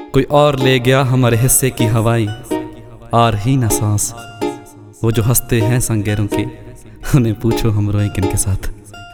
कोई और ले गया हमारे हिस्से की हवाएं, आ रही ना सांस। वो जो हंसते हैं संगेरों के, उन्हें पूछो हम रोएं किनके साथ।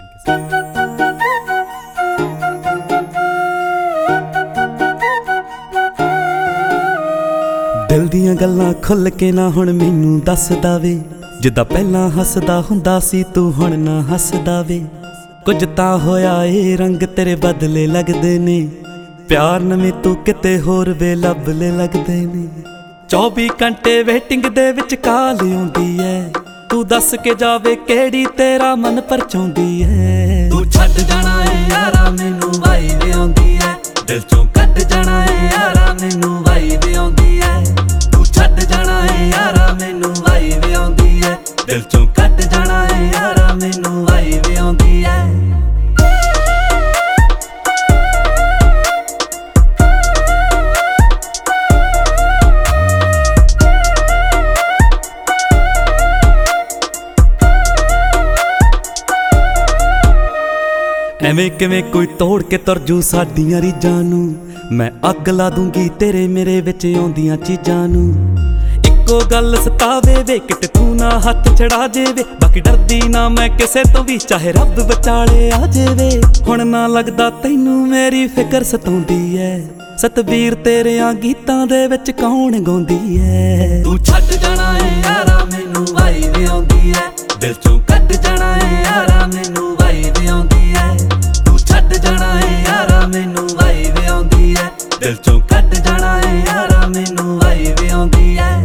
दिल दियां गल्लां खुल के ना हुण मैनू दसदा वे, जिद्दां पहलां हसदा हुंदा सी तू हुण ना हसदा वे। कुछ तां होया ए रंग तेरे बदले लगदे ने, प्यार नवें तू किते होर वे लभले लगदे ने। 24 घंटे वेटिंग दे विच काल आउंदी ऐ, तू दस के जावे केड़ी तेरा मन परचाउंदी ऐ। तू छड्ड जाना ऐ यारा मैनू वाइब आउंदी ऐ, दिल चों कड्ड जाना ऐ यारा मैनू वाइब आउंदी ऐ। तू छड्ड जाना ऐ यारा मैनू वाइब आउंदी ऐ, दिल चों कड्ड जाना ऐ यारा मैनू वाइब आउंदी ऐ। ਐਵੇਂ ਕਿਵੇਂ ਕੋਈ ਤੋੜ ਕੇ ਤੁਰ ਜੂ ਸਾਡੀਆਂ ਰੀਝਾਂ ਨੂੰ, ਮੈਂ ਅੱਗ ਲਾ ਦੂੰਗੀ ਤੇਰੇ ਮੇਰੇ ਵਿੱਚ ਆਉਂਦੀਆਂ ਚੀਜ਼ਾਂ ਨੂੰ। ਇੱਕੋ ਗੱਲ ਸਤਾਵੇ ਵੇ ਕਿਤੇ ਤੂੰ ਨਾ ਹੱਥ ਛੜਾ ਜੇਵੇ, ਬਾਕੀ ਡਰਦੀ ਨਾ ਮੈਂ ਕਿਸੇ ਤੋਂ ਵੀ ਚਾਹੇ ਰੱਬ ਵਿਚਾਲੇ ਆ ਜਾਵੇ। ਹੁਣ ਨਾ ਲੱਗਦਾ ਤੈਨੂੰ ਮੇਰੀ ਫਿਕਰ ਸਤਾਉਂਦੀ ਐ, ਸਤਬੀਰ ਤੇਰਿਆਂ ਗੀਤਾਂ ਦੇ ਵਿੱਚ ਕੌਣ ਗਾਉਂਦੀ ਐ। ਤੂੰ ਛੱਡ ਜਾਣਾ ਏ ਯਾਰਾ ਮੈਨੂੰ ਵਾਈਬ ਆਉਂਦੀ ਐ, ਦਿਲ ਚੋਂ ਕੱਢ ਜਾਣਾ ਏ ਯਾਰਾ ਮੈਨੂੰ ਵਾਈਬ ਆਉਂਦੀ ਐ। ਤੂੰ ਛੱਡ ਜਾਣਾ ਏ ਯਾਰਾ ਮੈਨੂੰ ਵਾਈਬ ਆਉਂਦੀ ਐ, ਦਿਲ ਚੋਂ ਕੱਢ ਜਾਣਾ ਏ ਯਾਰਾ ਮੈਨੂੰ ਵਾਈਬ ਆਉਂਦੀ ਐ।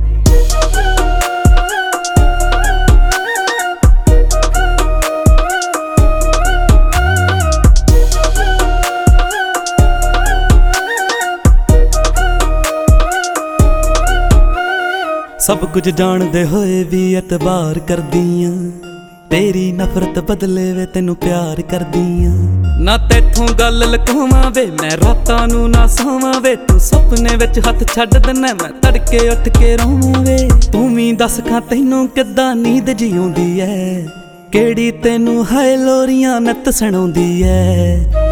सब कुछ जानदे होए भी एतबार करदियां, तेरी नफरत बदले वे तेनू प्यार करदियां। ना तेथों गल लुकावां वे मैं रातां नू ना सोवां वे, तू सुपने विच हथ छड्ड दिना मैं तड़के उठ के रोवां वे। तू भी दस खां तैनू किद्दां नींद जी आउंदी ऐ, केड़ी तेनू हाय लोरियां नित सुणाउंदी ऐ।